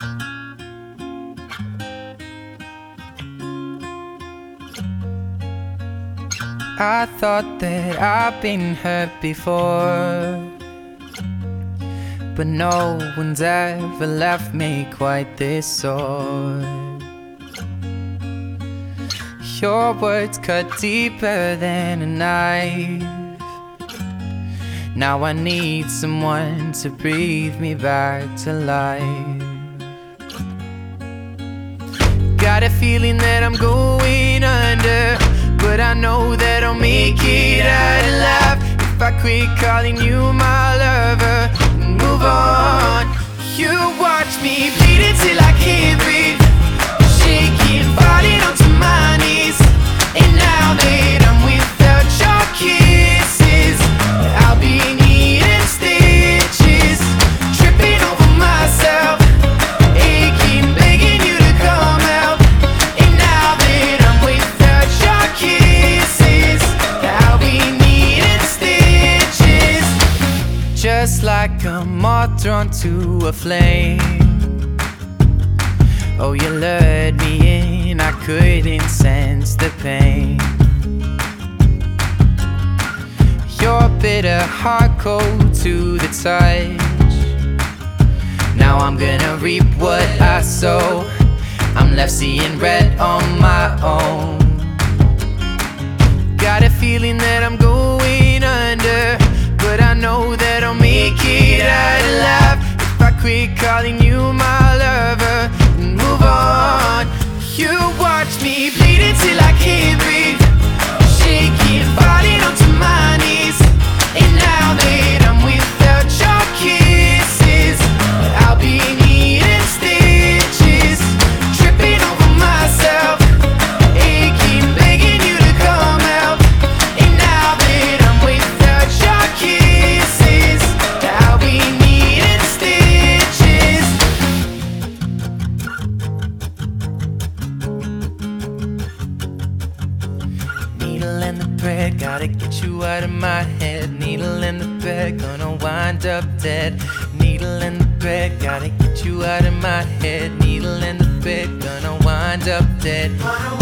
I thought that I've been hurt before, but no one's ever left me quite this sore. Your words cut deeper than a knife. Now I need someone to breathe me back to life. Got a feeling that I'm going under, but I know that I'll make it out alive if I quit calling you my lover and move on. You watch me bleed until I can't breathe, shaking, falling onto my knees. And now that I'm without your kisses, I'll be needing stitches, tripping over myself, aching, begging you to come out. And now that I'm without your kisses, I'll be needing stitches, just like a moth drawn to a flame. Oh, you lured me in, I couldn't sense the pain. Your bitter heart cold to the touch. Now I'm gonna reap what I sow. I'm left seeing red on my own. Got a feeling that I'm going under, but I know that I'll make it out alive if I quit calling you my lover and move on. You watch me bleed until I can't breathe, shaking, falling onto my knees. And now that I'm without your kisses, I'll be needing stitches, tripping over myself, aching, begging you to come out. And now that I'm without your kisses, I'll be needing stitches. Needle and the thread, gotta get you out of my head. Needle and the thread, gonna wind up dead. Needle and the thread, gotta get you out of my head. Needle and the thread, gonna wind up dead.